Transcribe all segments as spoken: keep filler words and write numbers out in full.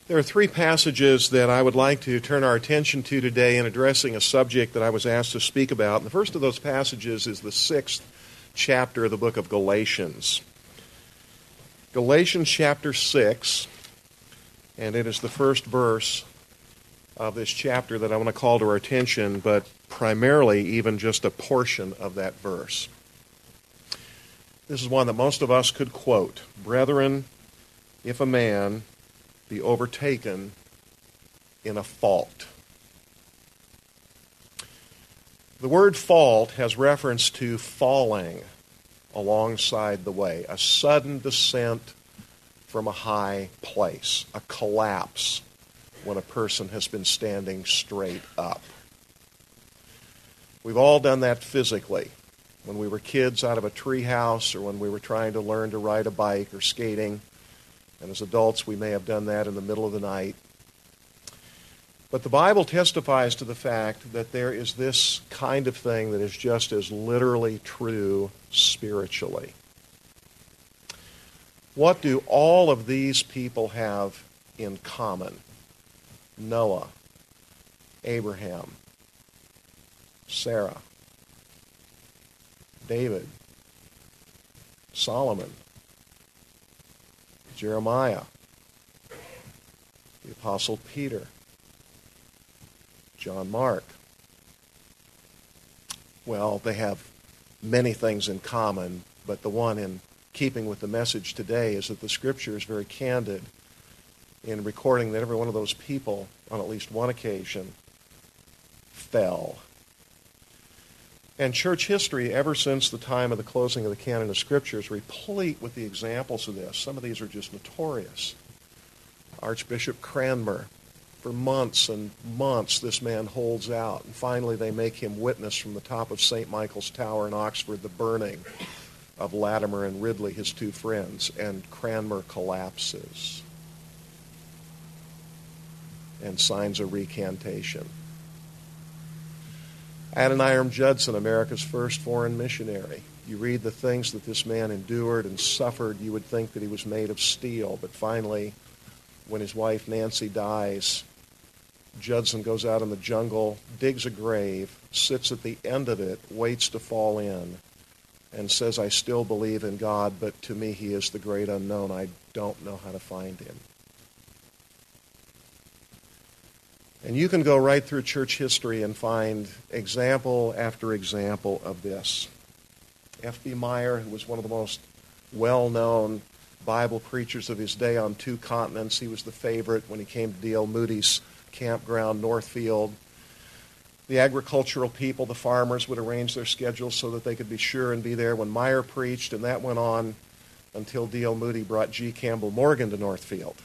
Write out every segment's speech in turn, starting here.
There are three passages that I would like to turn our attention to today in addressing a subject that I was asked to speak about. And the first of those passages is the sixth chapter of the book of Galatians. Galatians chapter six, and it is the first verse of this chapter that I want to call to our attention, but primarily even just a portion of that verse. This is one that most of us could quote. Brethren, if a man be overtaken in a fault. The word fault has reference to falling alongside the way, a sudden descent from a high place, a collapse when a person has been standing straight up. We've all done that physically. When we were kids out of a treehouse, or when we were trying to learn to ride a bike or skating. And as adults, we may have done that in the middle of the night. But the Bible testifies to the fact that there is this kind of thing that is just as literally true spiritually. What do all of these people have in common? Noah, Abraham, Sarah, David, Solomon, Jeremiah, the Apostle Peter, John Mark. Well, they have many things in common, but the one in keeping with the message today is that the Scripture is very candid in recording that every one of those people, on at least one occasion, fell. And church history, ever since the time of the closing of the canon of Scripture, is replete with the examples of this. Some of these are just notorious. Archbishop Cranmer, for months and months, this man holds out. And finally, they make him witness from the top of Saint Michael's Tower in Oxford the burning of Latimer and Ridley, his two friends. And Cranmer collapses and signs a recantation. Adoniram Judson, America's first foreign missionary. You read the things that this man endured and suffered, you would think that he was made of steel. But finally, when his wife Nancy dies, Judson goes out in the jungle, digs a grave, sits at the end of it, waits to fall in, and says, I still believe in God, but to me he is the great unknown. I don't know how to find him. And you can go right through church history and find example after example of this. F B Meyer, who was one of the most well-known Bible preachers of his day on two continents, he was the favorite when he came to D L Moody's campground, Northfield. The agricultural people, the farmers, would arrange their schedules so that they could be sure and be there when Meyer preached, and that went on until D L Moody brought G. Campbell Morgan to Northfield.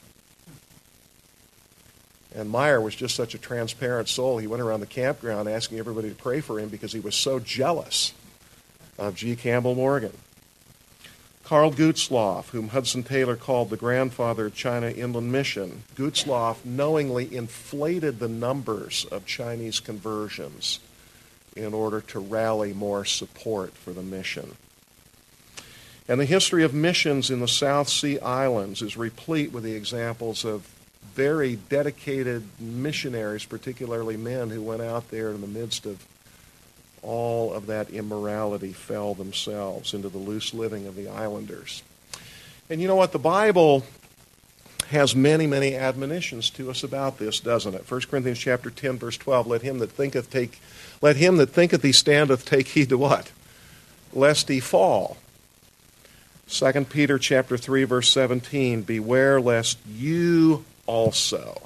And Meyer was just such a transparent soul. He went around the campground asking everybody to pray for him because he was so jealous of G. Campbell Morgan. Carl Gutzlaff, whom Hudson Taylor called the grandfather of China Inland Mission, Gutzlaff knowingly inflated the numbers of Chinese conversions in order to rally more support for the mission. And the history of missions in the South Sea Islands is replete with the examples of very dedicated missionaries, particularly men who went out there in the midst of all of that immorality, fell themselves into the loose living of the islanders. And you know what? The Bible has many, many admonitions to us about this, doesn't it? First Corinthians chapter ten, verse twelve, let him that thinketh take let him that thinketh he standeth take heed to what? Lest he fall. Second Peter chapter three, verse seventeen, beware lest you also,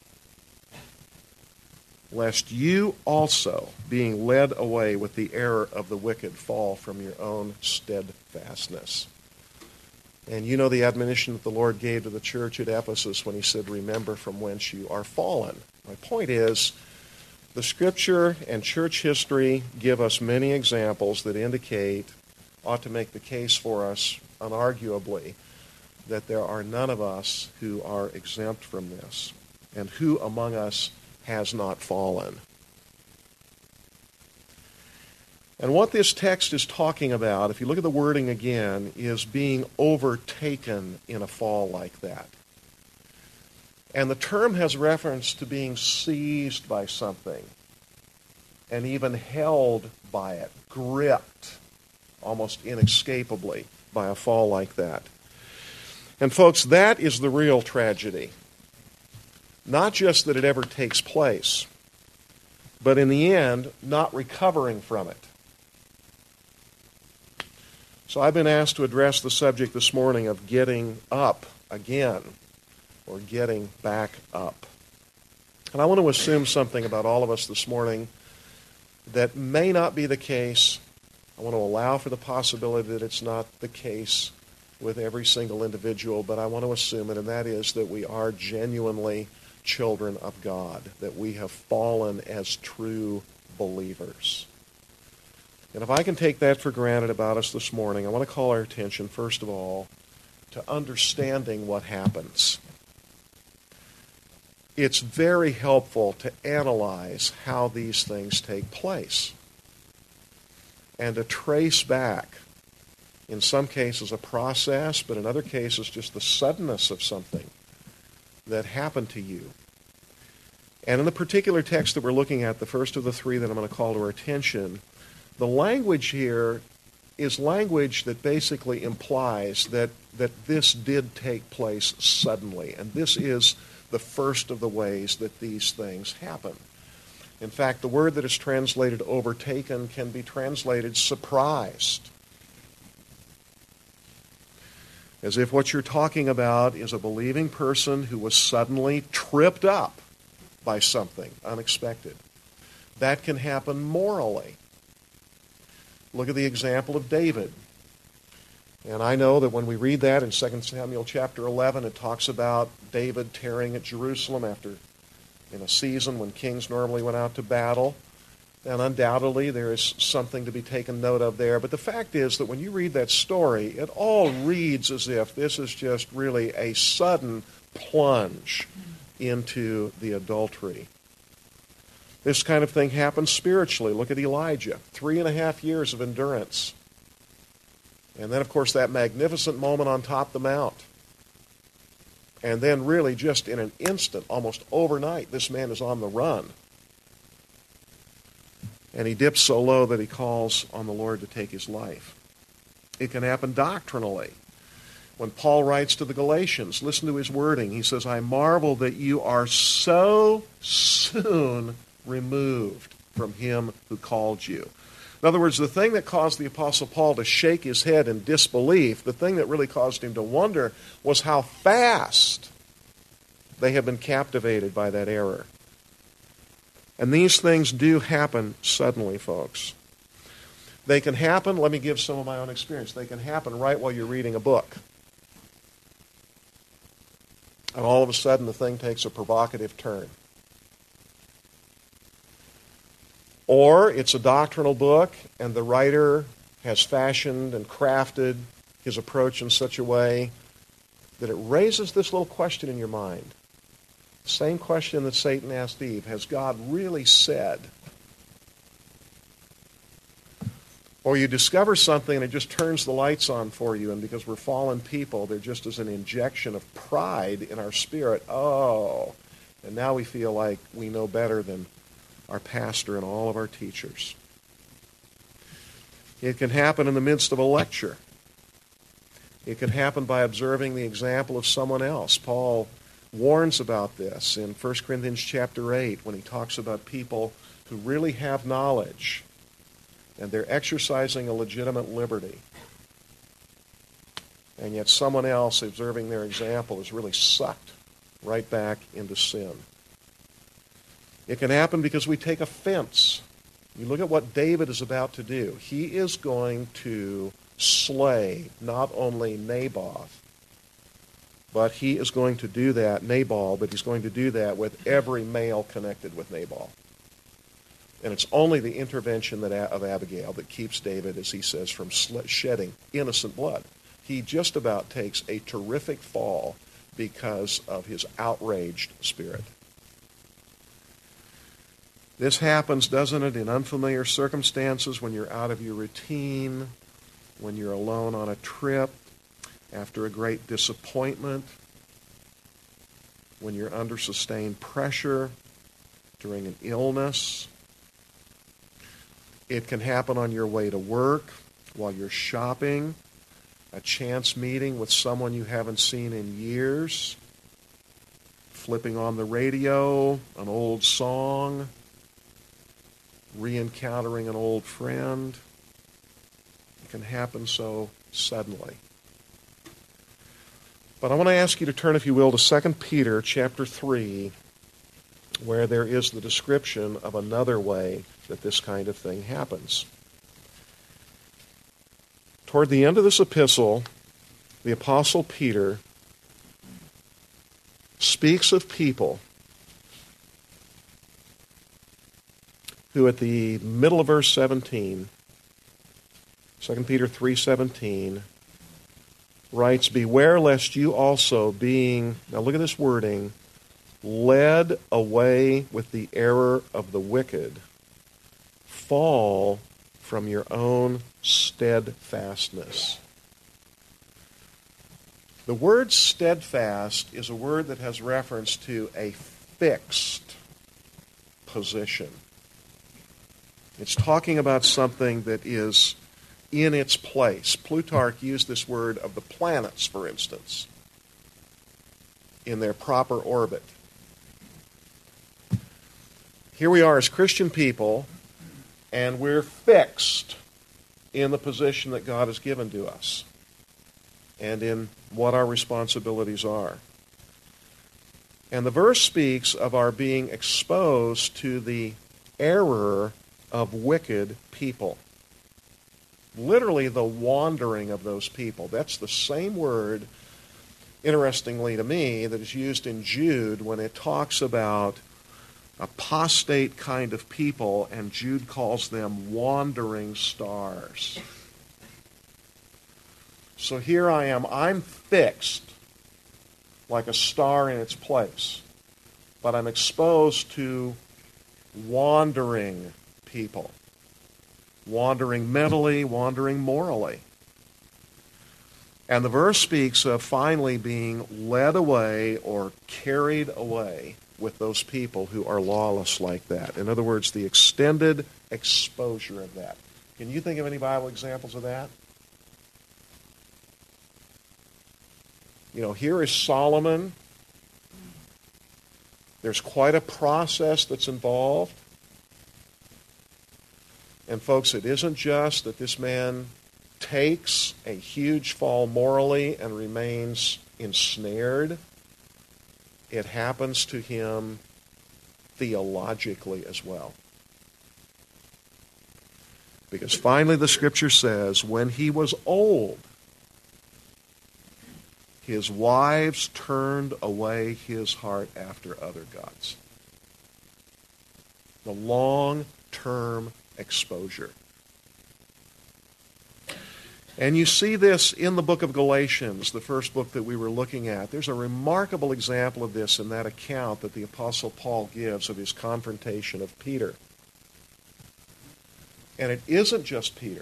lest you also, being led away with the error of the wicked, fall from your own steadfastness. And you know the admonition that the Lord gave to the church at Ephesus when he said, remember from whence you are fallen. My point is, the Scripture and church history give us many examples that indicate, ought to make the case for us unarguably, that there are none of us who are exempt from this. And who among us has not fallen? And what this text is talking about, if you look at the wording again, is being overtaken in a fall like that. And the term has reference to being seized by something and even held by it, gripped almost inescapably by a fall like that. And folks, that is the real tragedy. Not just that it ever takes place, but in the end, not recovering from it. So I've been asked to address the subject this morning of getting up again, or getting back up. And I want to assume something about all of us this morning that may not be the case. I want to allow for the possibility that it's not the case with every single individual, but I want to assume it, and that is that we are genuinely children of God, that we have fallen as true believers. And if I can take that for granted about us this morning, I want to call our attention, first of all, to understanding what happens. It's very helpful to analyze how these things take place and to trace back, in some cases, a process, but in other cases, just the suddenness of something that happened to you. And in the particular text that we're looking at, the first of the three that I'm going to call to our attention, the language here is language that basically implies that, that this did take place suddenly, and this is the first of the ways that these things happen. In fact, the word that is translated overtaken can be translated surprised. As if what you're talking about is a believing person who was suddenly tripped up by something unexpected. That can happen morally. Look at the example of David. And I know that when we read that in Second Samuel chapter eleven, it talks about David tearing at Jerusalem after, in a season when kings normally went out to battle. And undoubtedly there is something to be taken note of there. But the fact is that when you read that story, it all reads as if this is just really a sudden plunge into the adultery. This kind of thing happens spiritually. Look at Elijah. Three and a half years of endurance. And then, of course, that magnificent moment on top of the mount. And then really just in an instant, almost overnight, this man is on the run. And he dips so low that he calls on the Lord to take his life. It can happen doctrinally. When Paul writes to the Galatians, listen to his wording. He says, I marvel that you are so soon removed from him who called you. In other words, the thing that caused the Apostle Paul to shake his head in disbelief, the thing that really caused him to wonder, was how fast they have been captivated by that error. And these things do happen suddenly, folks. They can happen, let me give some of my own experience, they can happen right while you're reading a book. And all of a sudden the thing takes a provocative turn. Or it's a doctrinal book, and the writer has fashioned and crafted his approach in such a way that it raises this little question in your mind. The same question that Satan asked Eve, has God really said? Or you discover something and it just turns the lights on for you, and because we're fallen people, there just is an injection of pride in our spirit. Oh, and now we feel like we know better than our pastor and all of our teachers. It can happen in the midst of a lecture. It can happen by observing the example of someone else. Paul warns about this in First Corinthians chapter eight when he talks about people who really have knowledge and they're exercising a legitimate liberty. And yet someone else observing their example is really sucked right back into sin. It can happen because we take offense. You look at what David is about to do. He is going to slay not only Naboth, but he is going to do that, Nabal, but he's going to do that with every male connected with Nabal. And it's only the intervention that, of Abigail that keeps David, as he says, from shedding innocent blood. He just about takes a terrific fall because of his outraged spirit. This happens, doesn't it, in unfamiliar circumstances, when you're out of your routine, when you're alone on a trip, after a great disappointment. when you're under sustained pressure, during an illness. It can happen on your way to work, while you're shopping, a chance meeting with someone you haven't seen in years, flipping on the radio, an old song, re-encountering an old friend. It can happen so suddenly. But I want to ask you to turn, if you will, to Second Peter chapter three, where there is the description of another way that this kind of thing happens. Toward the end of this epistle, the Apostle Peter speaks of people who at the middle of verse seventeen, Second Peter three seventeen, writes, "Beware lest you also being," now look at this wording, "led away with the error of the wicked, fall from your own steadfastness." The word steadfast is a word that has reference to a fixed position. It's talking about something that is in its place. Plutarch used this word of the planets, for instance, in their proper orbit. Here we are as Christian people, and we're fixed in the position that God has given to us and in what our responsibilities are. And the verse speaks of our being exposed to the error of wicked people. Literally, the wandering of those people. That's the same word, interestingly to me, that is used in Jude when it talks about apostate kind of people, and Jude calls them wandering stars. So here I am, I'm fixed like a star in its place, but I'm exposed to wandering people. Wandering mentally, wandering morally. And the verse speaks of finally being led away or carried away with those people who are lawless like that. In other words, the extended exposure of that. Can you think of any Bible examples of that? You know, here is Solomon. There's quite a process that's involved. And folks, it isn't just that this man takes a huge fall morally and remains ensnared. It happens to him theologically as well. Because finally the Scripture says, when he was old, his wives turned away his heart after other gods. The long-term exposure. And you see this in the book of Galatians, the first book that we were looking at. There's a remarkable example of this in that account that the Apostle Paul gives of his confrontation of Peter. And it isn't just Peter.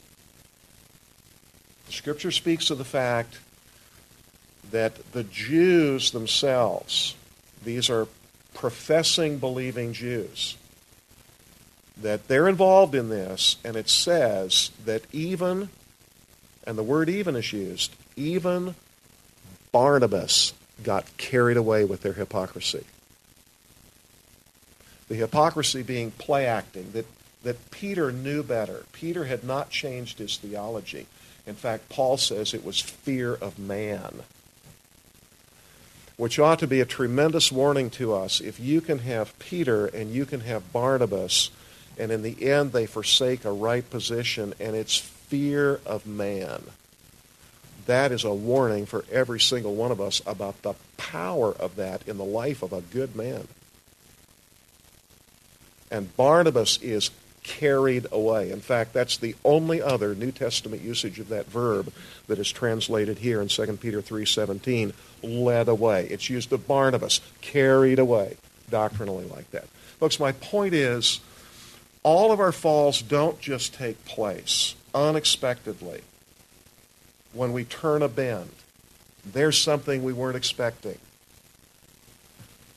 The Scripture speaks of the fact that the Jews themselves, these are professing, believing Jews, that they're involved in this, and it says that even, and the word even is used, even Barnabas got carried away with their hypocrisy. The hypocrisy being play acting, that, that Peter knew better. Peter had not changed his theology. In fact, Paul says it was fear of man, which ought to be a tremendous warning to us. If you can have Peter and you can have Barnabas, and in the end they forsake a right position, and it's fear of man, that is a warning for every single one of us about the power of that in the life of a good man. And Barnabas is carried away. In fact, that's the only other New Testament usage of that verb that is translated here in Second Peter three seventeen, led away. It's used of Barnabas, carried away, doctrinally like that. Folks, my point is, all of our falls don't just take place unexpectedly when we turn a bend. There's something we weren't expecting.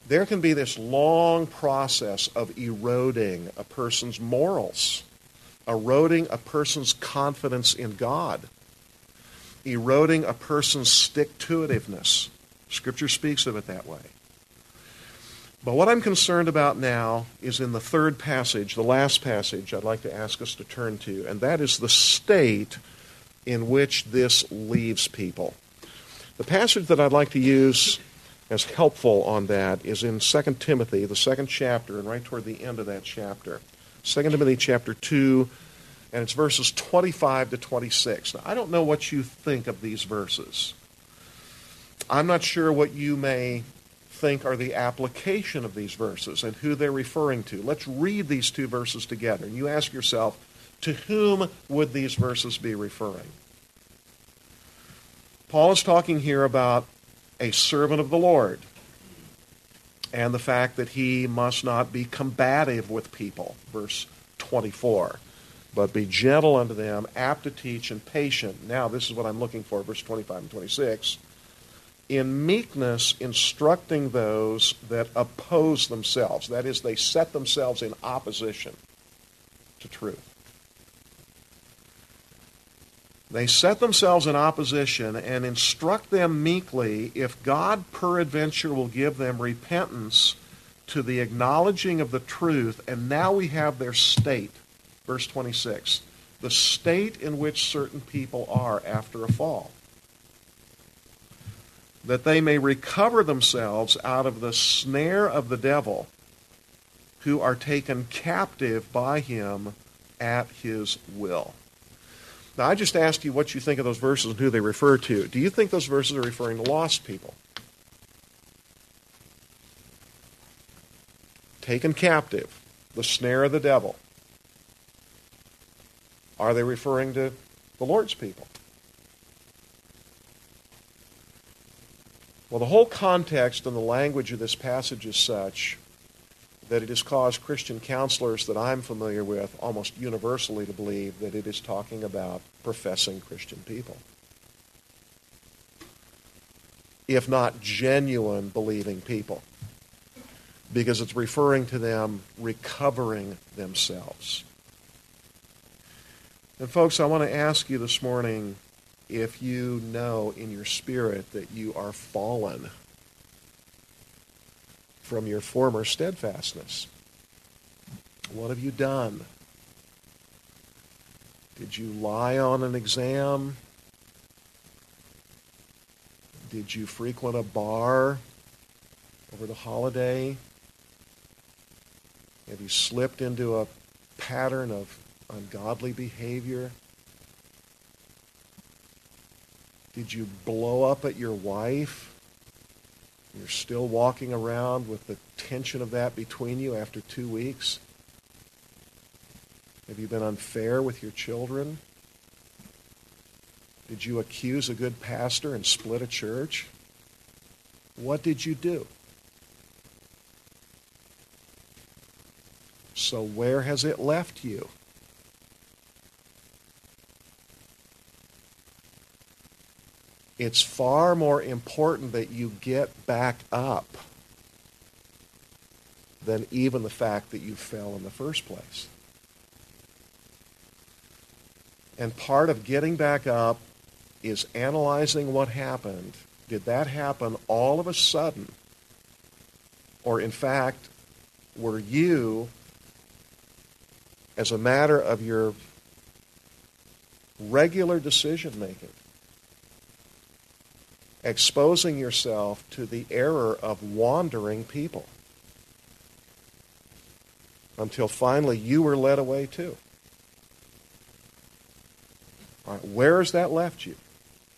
there can be this long process of eroding a person's morals, eroding a person's confidence in God, eroding a person's stick-to-itiveness. Scripture speaks of it that way. But what I'm concerned about now is in the third passage, the last passage I'd like to ask us to turn to, and that is the state in which this leaves people. The passage that I'd like to use as helpful on that is in Second Timothy, the second chapter, and right toward the end of that chapter. Second Timothy chapter two, and it's verses twenty-five to twenty-six. Now, I don't know what you think of these verses. I'm not sure what you may think are the application of these verses and who they're referring to. Let's read these two verses together, and you ask yourself, to whom would these verses be referring? Paul is talking here about a servant of the Lord and the fact that he must not be combative with people, verse twenty-four, but be gentle unto them, apt to teach, and patient. Now, this is what I'm looking for, verse twenty-five and twenty-six. In meekness instructing those that oppose themselves. That is, they set themselves in opposition to truth. They set themselves in opposition and instruct them meekly if God peradventure will give them repentance to the acknowledging of the truth. And now we have their state. Verse twenty-six. The state in which certain people are after a fall. That they may recover themselves out of the snare of the devil, who are taken captive by him at his will. Now, I just asked you what you think of those verses and who they refer to. Do you think those verses are referring to lost people? Taken captive, the snare of the devil. Are they referring to the Lord's people? Well, the whole context and the language of this passage is such that it has caused Christian counselors that I'm familiar with almost universally to believe that it is talking about professing Christian people, if not genuine believing people, because it's referring to them recovering themselves. And folks, I want to ask you this morning if you know in your spirit that you are fallen from your former steadfastness. What have you done? Did you lie on an exam? Did you frequent a bar over the holiday? Have you slipped into a pattern of ungodly behavior? Did you blow up at your wife? You're still walking around with the tension of that between you after two weeks? Have you been unfair with your children? Did you accuse a good pastor and split a church? What did you do? So where has it left you? It's far more important that you get back up than even the fact that you fell in the first place. And part of getting back up is analyzing what happened. Did that happen all of a sudden? Or in fact, were you, as a matter of your regular decision making, exposing yourself to the error of wandering people until finally you were led away too? All right, where has that left you?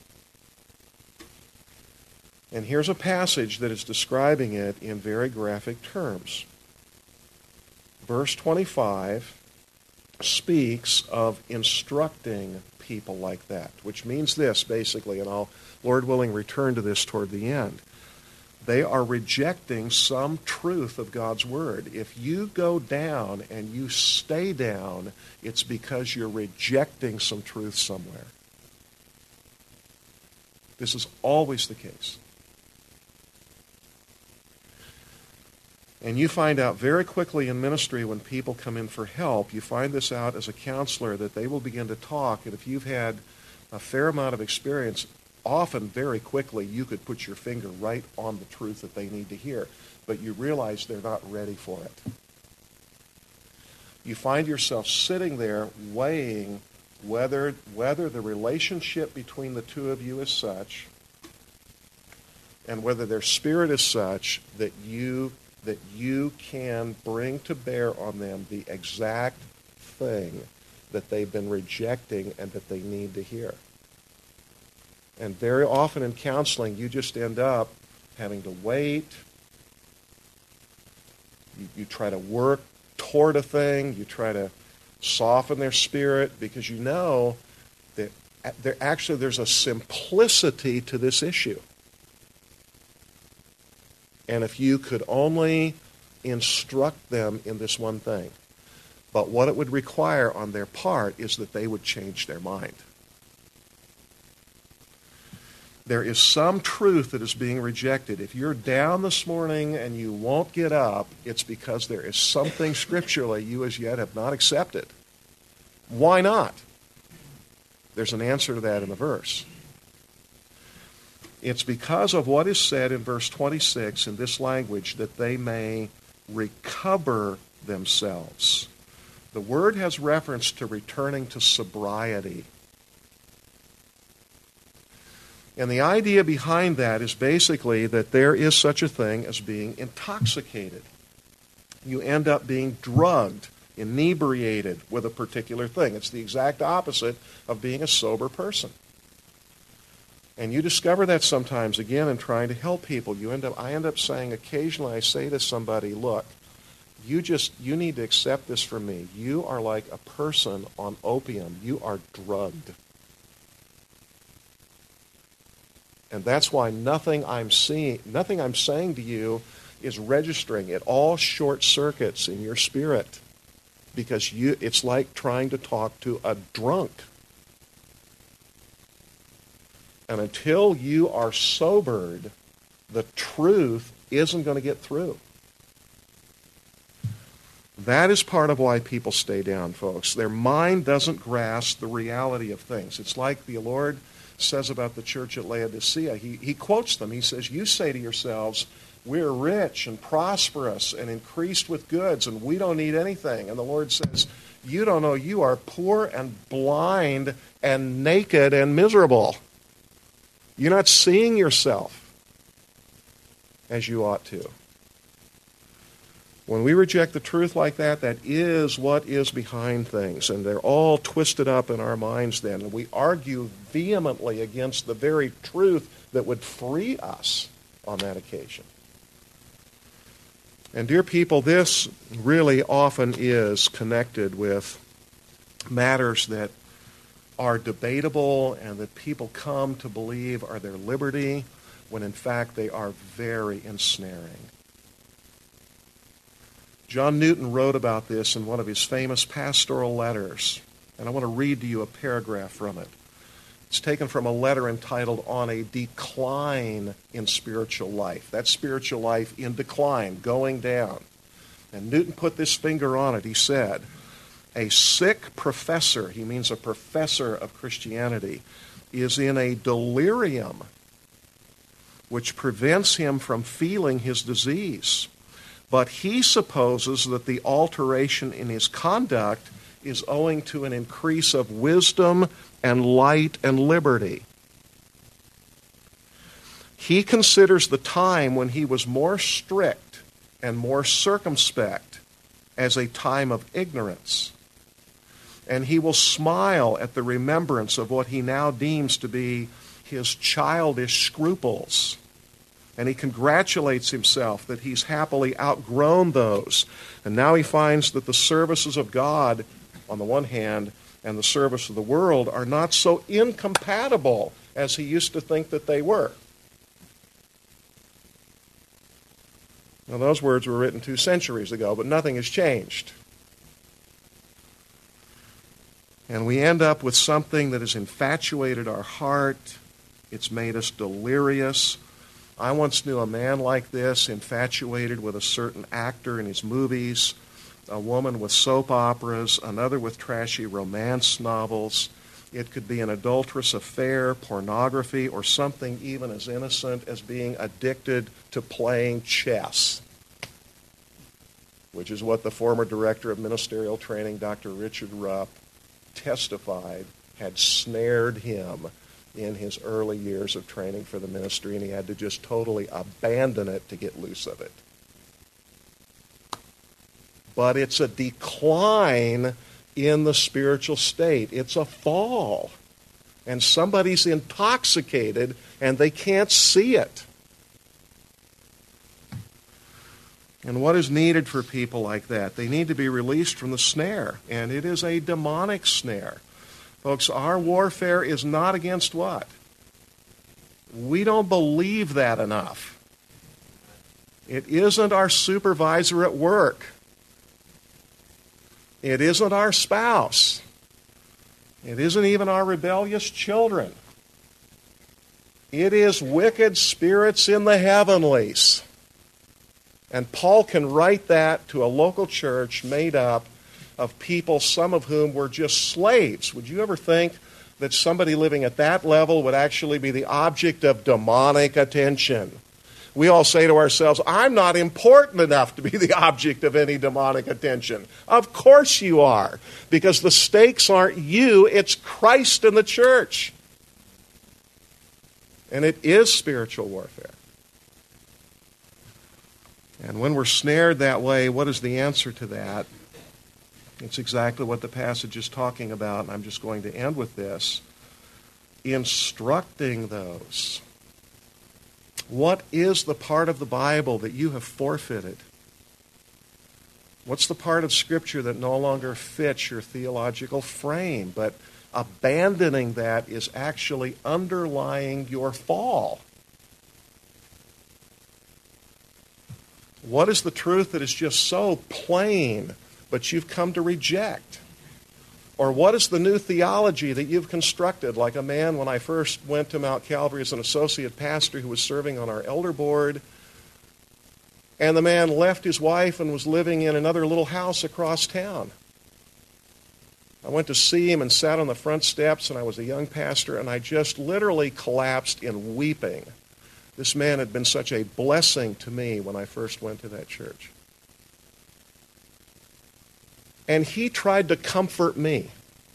And here's a passage that is describing it in very graphic terms. Verse twenty-five speaks of instructing people like that, which means this, basically, and I'll, Lord willing, return to this toward the end. They are rejecting some truth of God's Word. If you go down and you stay down, it's because you're rejecting some truth somewhere. This is always the case. And you find out very quickly in ministry when people come in for help, you find this out as a counselor, that they will begin to talk, and if you've had a fair amount of experience, often very quickly you could put your finger right on the truth that they need to hear, but you realize they're not ready for it. You find yourself sitting there weighing whether, whether the relationship between the two of you is such, and whether their spirit is such that you that you can bring to bear on them the exact thing that they've been rejecting and that they need to hear. And very often in counseling, you just end up having to wait. You, you try to work toward a thing. You try to soften their spirit because you know that there, actually there's a simplicity to this issue. And if you could only instruct them in this one thing. But what it would require on their part is that they would change their mind. There is some truth that is being rejected. If you're down this morning and you won't get up, it's because there is something scripturally you as yet have not accepted. Why not? There's an answer to that in the verse. It's because of what is said in verse twenty-six in this language that they may recover themselves. The word has reference to returning to sobriety. And the idea behind that is basically that there is such a thing as being intoxicated. You end up being drugged, inebriated with a particular thing. It's the exact opposite of being a sober person. And you discover that sometimes, again, in trying to help people. You end up, I end up saying, occasionally I say to somebody, look, you just, you need to accept this from me. You are like a person on opium. You are drugged. And that's why nothing I'm seeing, nothing I'm saying to you is registering. It all short circuits in your spirit because you, it's like trying to talk to a drunk. And until you are sobered, the truth isn't going to get through. That is part of why people stay down, folks. Their mind doesn't grasp the reality of things. It's like the Lord says about the church at Laodicea. He, he quotes them. He says, you say to yourselves, we're rich and prosperous and increased with goods, and we don't need anything. And the Lord says, you don't know, you are poor and blind and naked and miserable. You're not seeing yourself as you ought to. When we reject the truth like that, that is what is behind things. And they're all twisted up in our minds then. And we argue vehemently against the very truth that would free us on that occasion. And dear people, this really often is connected with matters that are debatable and that people come to believe are their liberty, when in fact they are very ensnaring. John Newton wrote about this in one of his famous pastoral letters, and I want to read to you a paragraph from it. It's taken from a letter entitled On a Decline in Spiritual Life. That's spiritual life in decline, going down. And Newton put this finger on it. He said, a sick professor, he means a professor of Christianity, is in a delirium which prevents him from feeling his disease. But he supposes that the alteration in his conduct is owing to an increase of wisdom and light and liberty. He considers the time when he was more strict and more circumspect as a time of ignorance. And he will smile at the remembrance of what he now deems to be his childish scruples. And he congratulates himself that he's happily outgrown those. And now he finds that the services of God, on the one hand, and the service of the world are not so incompatible as he used to think that they were. Now, those words were written two centuries ago, but nothing has changed. And we end up with something that has infatuated our heart. It's made us delirious. I once knew a man like this, infatuated with a certain actor in his movies, a woman with soap operas, another with trashy romance novels. It could be an adulterous affair, pornography, or something even as innocent as being addicted to playing chess, which is what the former director of ministerial training, Doctor Richard Rupp, testified had snared him in his early years of training for the ministry, and he had to just totally abandon it to get loose of it. But it's a decline in the spiritual state. It's a fall. And somebody's intoxicated and they can't see it. And what is needed for people like that? They need to be released from the snare. And it is a demonic snare. Folks, our warfare is not against what? We don't believe that enough. It isn't our supervisor at work. It isn't our spouse. It isn't even our rebellious children. It is wicked spirits in the heavenlies. And Paul can write that to a local church made up of people, some of whom were just slaves. Would you ever think that somebody living at that level would actually be the object of demonic attention? We all say to ourselves, I'm not important enough to be the object of any demonic attention. Of course you are, because the stakes aren't you, it's Christ and the church. And it is spiritual warfare. And when we're snared that way, what is the answer to that? It's exactly what the passage is talking about, and I'm just going to end with this. Instructing those. What is the part of the Bible that you have forfeited? What's the part of Scripture that no longer fits your theological frame? But abandoning that is actually underlying your fall. What is the truth that is just so plain, but you've come to reject? Or what is the new theology that you've constructed? Like a man, when I first went to Mount Calvary as an associate pastor who was serving on our elder board, and the man left his wife and was living in another little house across town. I went to see him and sat on the front steps, and I was a young pastor, and I just literally collapsed in weeping. This man had been such a blessing to me when I first went to that church. And he tried to comfort me.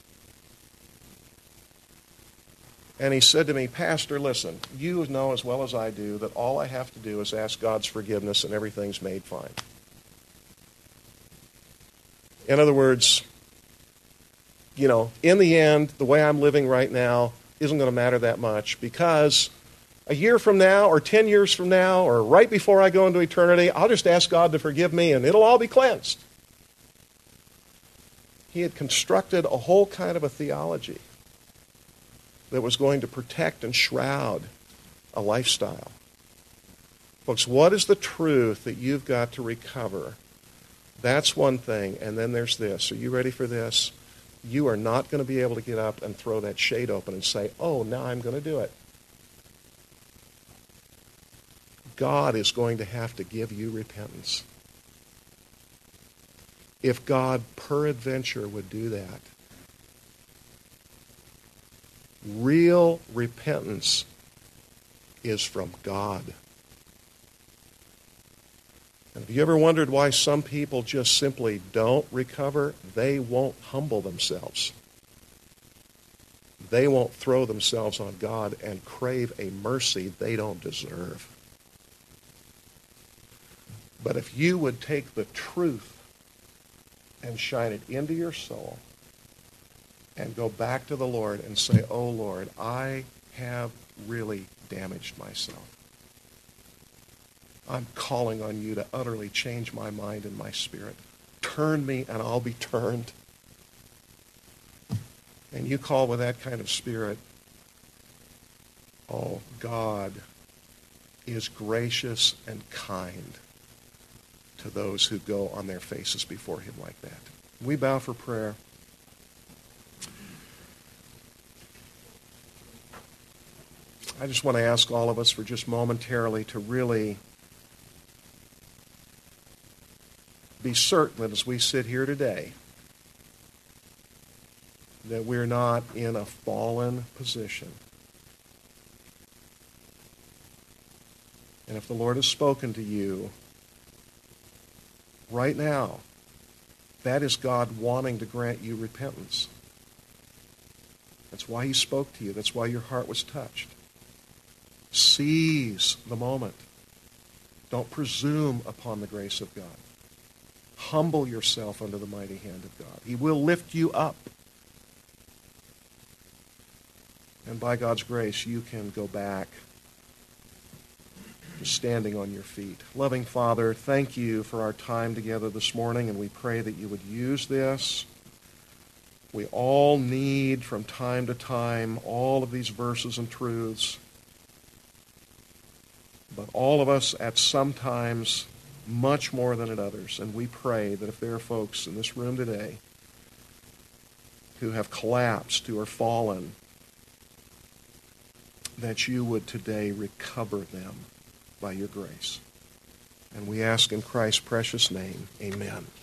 And he said to me, Pastor, listen, you know as well as I do that all I have to do is ask God's forgiveness and everything's made fine. In other words, you know, in the end, the way I'm living right now isn't going to matter that much, because a year from now or ten years from now or right before I go into eternity, I'll just ask God to forgive me and it'll all be cleansed. He had constructed a whole kind of a theology that was going to protect and shroud a lifestyle. Folks, what is the truth that you've got to recover? That's one thing. And then there's this. Are you ready for this? You are not going to be able to get up and throw that shade open and say, oh, now I'm going to do it. God is going to have to give you repentance. If God peradventure would do that. Real repentance is from God. And have you ever wondered why some people just simply don't recover? They won't humble themselves. They won't throw themselves on God and crave a mercy they don't deserve. But if you would take the truth and shine it into your soul and go back to the Lord and say, oh, Lord, I have really damaged myself. I'm calling on you to utterly change my mind and my spirit. Turn me and I'll be turned. And you call with that kind of spirit, oh, God is gracious and kind to those who go on their faces before him like that. We bow for prayer. I just want to ask all of us for just momentarily to really be certain that as we sit here today, that we're not in a fallen position. And if the Lord has spoken to you right now, that is God wanting to grant you repentance. That's why he spoke to you. That's why your heart was touched. Seize the moment. Don't presume upon the grace of God. Humble yourself under the mighty hand of God. He will lift you up. And by God's grace, you can go back to standing on your feet. Loving Father, thank you for our time together this morning, and we pray that you would use this. We all need, from time to time, all of these verses and truths. But all of us at some times much more than at others. And we pray that if there are folks in this room today who have collapsed, who are fallen, that you would today recover them by your grace. And we ask in Christ's precious name, amen.